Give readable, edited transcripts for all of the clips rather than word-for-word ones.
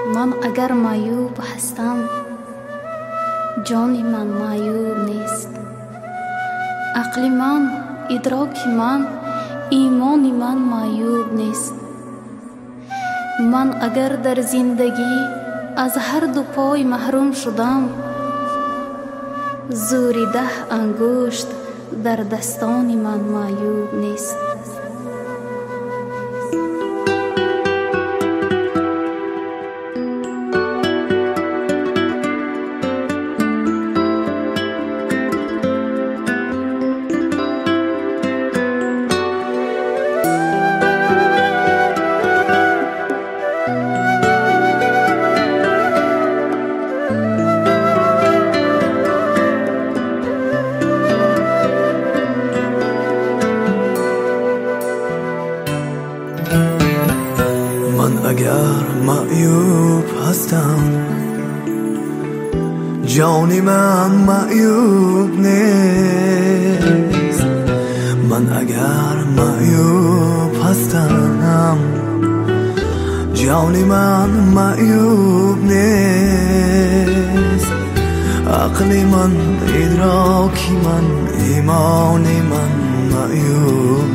من اگر معیوب هستم جان من معیوب نیست. عقل من، ادراک من، ایمان من معیوب نیست. من اگر در زندگی از هر دو پای محروم شدم، زور 10 انگشت در دستان من معیوب نیست. من اگر معیوب هستم جان من معیوب نیست. من اگر معیوب هستم جان من معیوب نیست. عقل من، ادراک من، ایمان من معیوب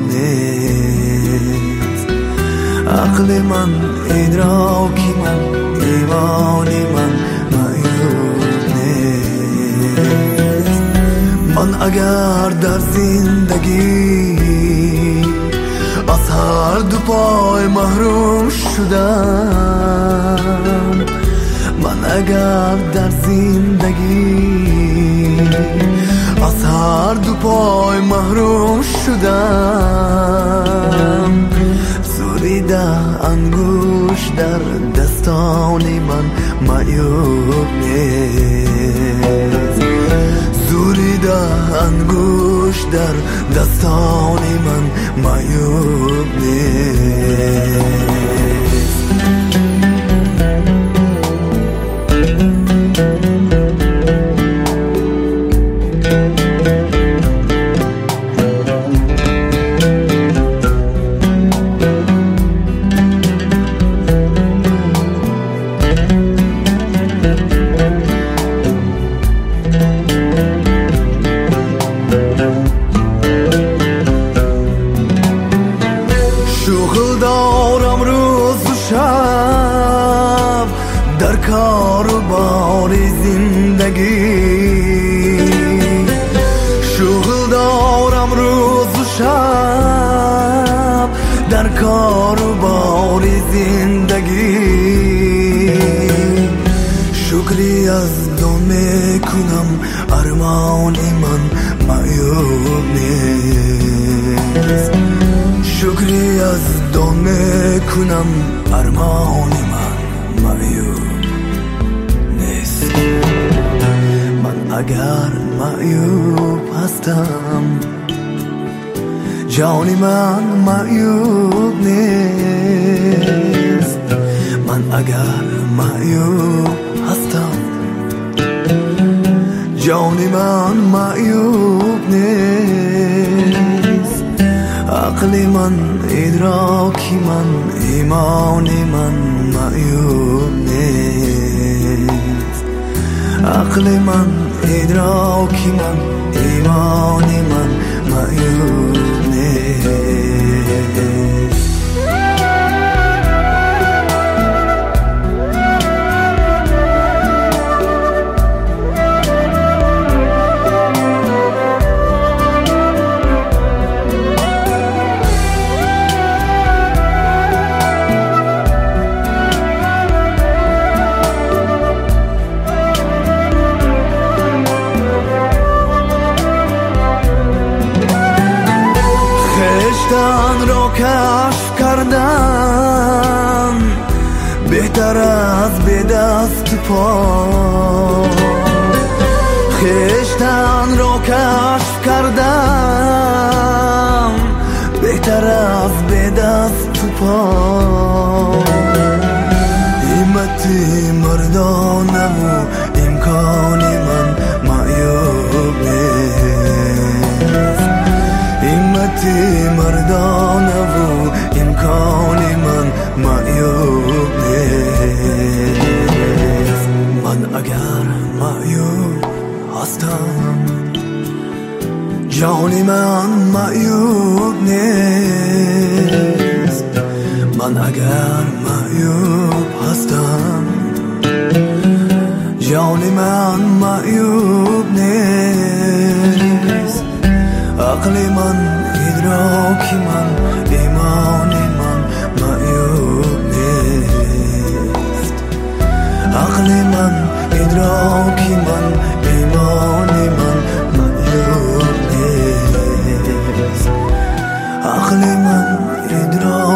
نیست. عقل من، ادراک من، ایمان من معیوب نیست. من اگر در زندگی از هر دو پای محروم شدم، من اگر در زندگی از هر دو پای محروم شدم، زوری 10 انگوش در دستان من معیوب نیست. زوری 10 انگوش در دستان من معیوب نیست. شغل دارم روز و شب در کار و بار زندگی. شغل دارم روز و شب در کار و بار زندگی. شکری از دو میکنم ارمان من معیوب نیست. شکری از دو میکنم ارمان من معیوب نیست. من اگر معیوب هستم جان من معیوب نیست. من اگر معیوب هستم جان من معیوب نیست. عقل من، ادراک من، ایمان من معیوب نیست. عقل من، ادراک من، ایمان من معیوب نیست. خشتن را کشف کردن بهتر از به دست پا. خشتن را کشف کردن بهتر از به دست پا. همت مردانه و امکان من معیوب نیست. همت مردانه و امکان من معیوب نیست. اگر معیوب هستم جان من معیوب نیست عقل من ادراک من ایمان من معیوب نیست عقل من ادراک من ایمان من معیوب نیست عقل من ادراک